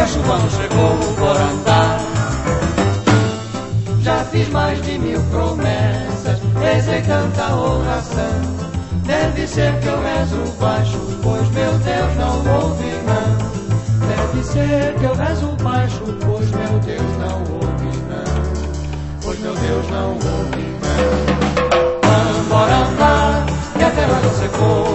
a chuva não chegou por andar. Já fiz mais de 1000 promessas, rezei tanta oração. Deve ser que eu rezo baixo, pois meu Deus não ouve não. Deve ser que eu rezo baixo, pois meu Deus não ouve não. Pois meu Deus não ouve não. Vamos embora andar, que a terra não secou